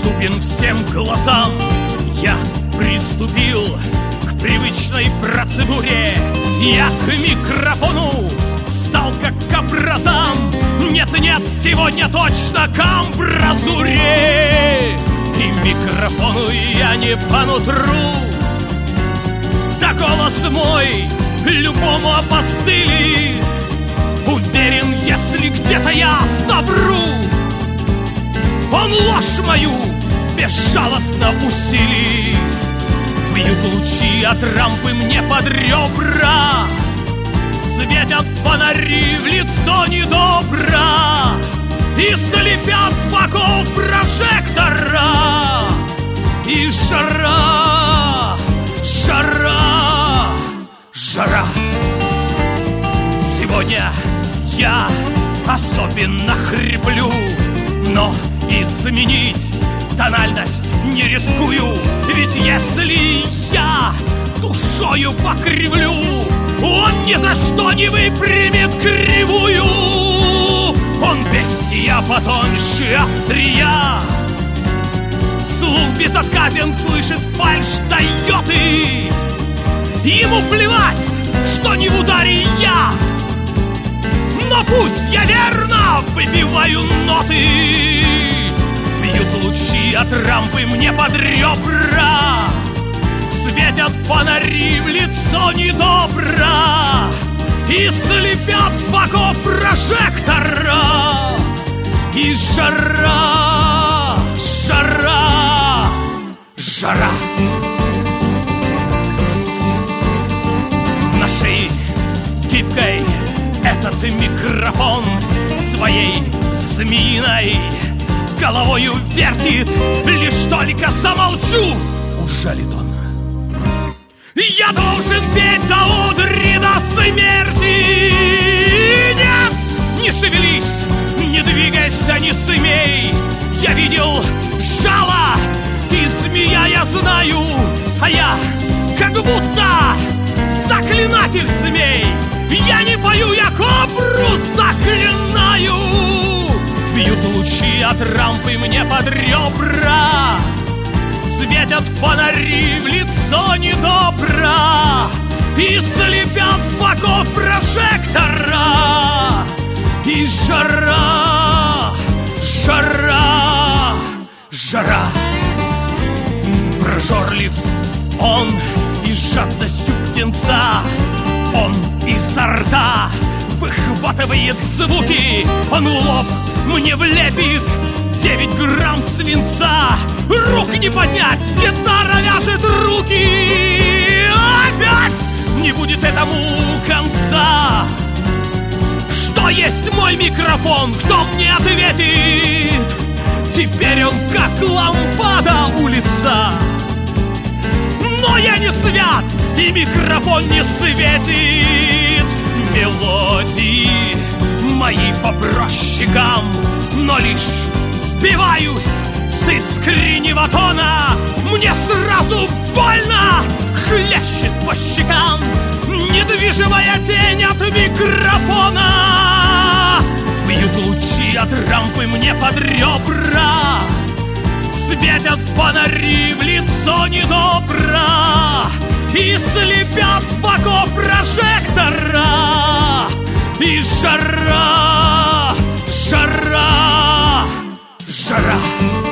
доступен всем глазам. Я приступил к привычной процедуре. Я к микрофону стал как к образам. Нет-нет, сегодня точно к амбразуре. И микрофону я не по нутру. Да голос мой любому опостылит. Уверен, если где-то я совру, он ложь мою безжалостно усилит. Бьют лучи от рампы мне под ребра, светят фонари в лицо недобро и слепят с боков прожектора. И жара, жара, жара. Сегодня я особенно хриплю, но изменить тональность не рискую. Ведь если я душою покривлю, он ни за что не выпрямит кривую. Он бестия потоньше острия, слух безотказен, слышит фальшь Тойоты. Ему плевать, что не в ударе я, но пусть я верно выбиваю ноты. Бьют лучи от рампы мне под ребра, светят фонари в лицо недобро и слепят с боков прожектора. И жара, жара, жара. На шее гибкой этот микрофон своей змеиной головою вертит. Лишь только замолчу, ужалит он. Я должен петь до одури, до смерти. Нет, не шевелись, не двигайся, не смей. Я видел жало и змея, я знаю, а я как будто заклинатель змей. Я не пою, я кобру заклинаю. Бьют лучи от рампы мне под ребра, светят фонари в лицо недобро и слепят с боков прожектора. И жара, жара, жара. Прожорлив он и с жадностью птенца, он изо рта выхватывает звуки. Он лоб мне влепит 9 грамм свинца. Рук не поднять, гитара вяжет руки. Опять не будет этому конца. Что есть мой микрофон, кто мне ответит? Теперь он как лампада у лица. Но я не свят, и микрофон не светит. Мелодии мои по прощикам, но лишь сбиваюсь с искреннего тона. Мне сразу больно, хлещет по щекам недвижимая тень от микрофона. Бьют лучи от рампы мне под ребра, светят фонари в лицо недобро и слепят с боков прожектора. И жара, жара, жара.